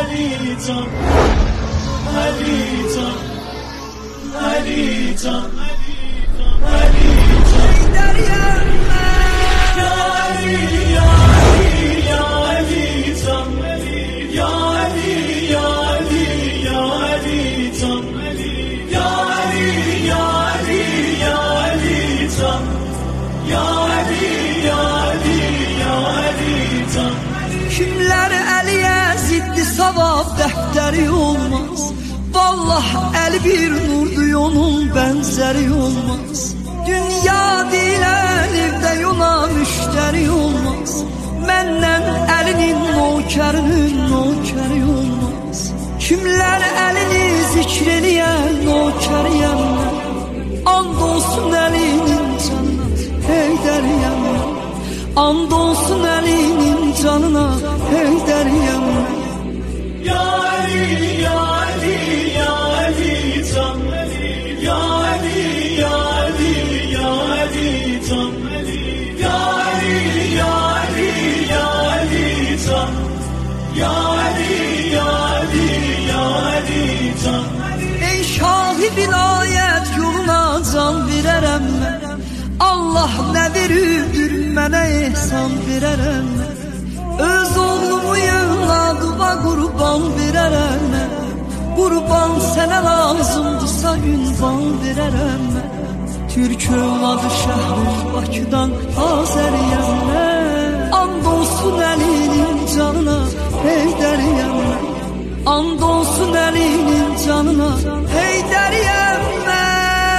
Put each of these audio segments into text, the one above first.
Kimler əliyə ziddi savab dəftəri olmaz. Vallah əli bir nurdur, onun bənzəri olmaz. Dünya deyilən evdə yona müştəri olmaz. Məndən əlinin nokərinin nokəri olmaz. Kimlər əlini zikr eləyən nokəriyəm mən. And olsun əlinin canına Heydəriyəm mən. And olsun əlinin canına Heydəriyəm mən. Ya Ali, Ya Ali, Ya Ali Can Ya Ali, Ya Ali, Ya Ali Can Ya Ali, Ya Ali, Ya Ali Can Ya Ali, Ya Ali, Ya Ali Can. Ey şahı vilayət yoluna can verərəm mən. Allah nə verirdir mənə ehsan verərəm mən. Öz oğlumu yığladıma qurban verərəm mən. Qurban sənə lazımdırsa ünvan verərəm mən. Türk övladı şəhri Bakıdan Azəriyəm mən. And olsun əlinin canına Heydəriyəm mən. And olsun əlinin canına Heydəriyəm mən.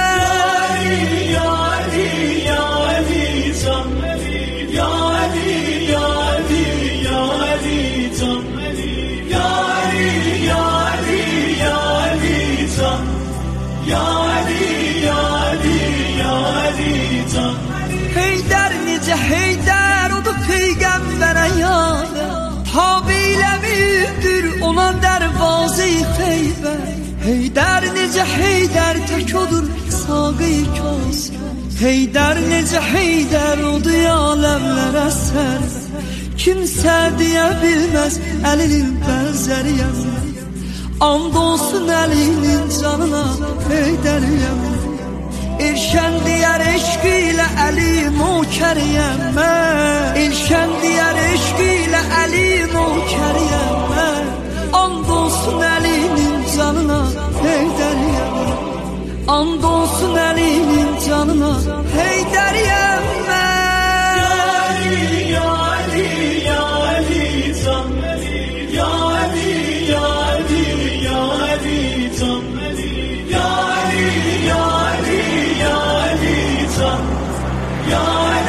Ya Ali, Ya Ali Can Ya Ali, Ya Ali, Ya Ali Can Ya Ali, Ya Ali, Ya Ali Can Ya Ali, Ya Ali, Ya Ali Can. Heydər necə Heydər odur peyğəmbərə yadə. Tabi ilə büyüktür ona dərvazı-i Xeybər. Heydər necə Heydər tək odur saqı-i Kosər. Heydər necə Heydər odur aləmlərə sərvər. Kimsə deyə bilməz əlinin bənzəriyəm mən. And olsun əlinin canına Heydəriyəm mən. Erşən deyər eşq ilə Əli nokəriyəm mən. Erşən deyər eşq ilə Əli nokəriyəm mən. And olsun əlinin canına Heydəriyəm mən. And olsun əlinin canına Heydəriyəm mən. Ya Ali, Ya Ali, Ya Ali Can Ya Ali, Ya Ali, Ya Ali Can Ya Ali, Ya Ali, Ya Ali Can Ya Ali.